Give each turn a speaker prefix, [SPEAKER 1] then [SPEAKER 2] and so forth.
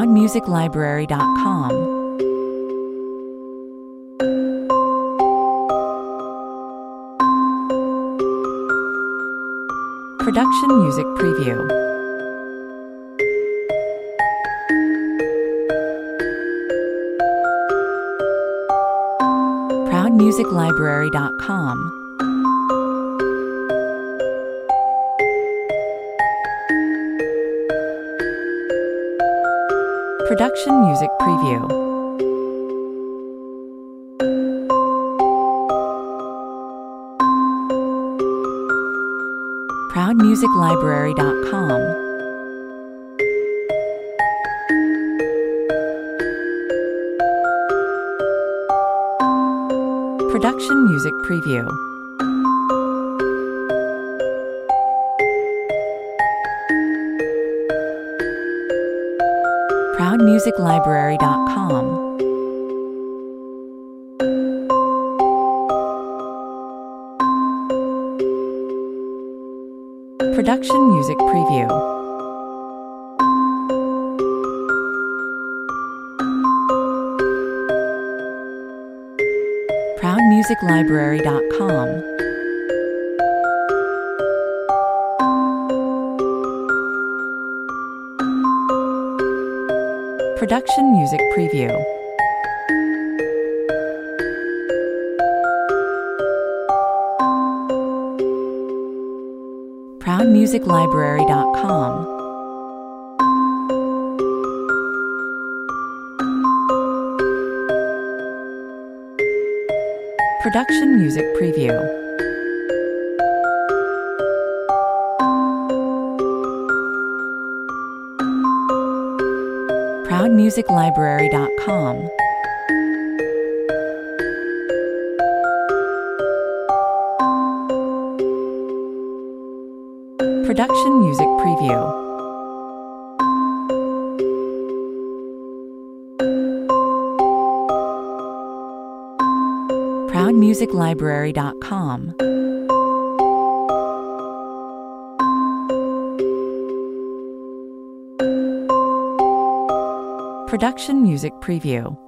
[SPEAKER 1] ProudMusicLibrary.com. Production Music Preview. ProudMusicLibrary.com. Production Music Preview. ProudMusicLibrary.com. Production Music Preview. ProudMusicLibrary.com. Production Music Preview. ProudMusicLibrary.com. Production Music Preview. ProudMusicLibrary.com. Production Music Preview. ProudMusicLibrary.com. Production Music Preview. ProudMusicLibrary.com. Production Music Preview.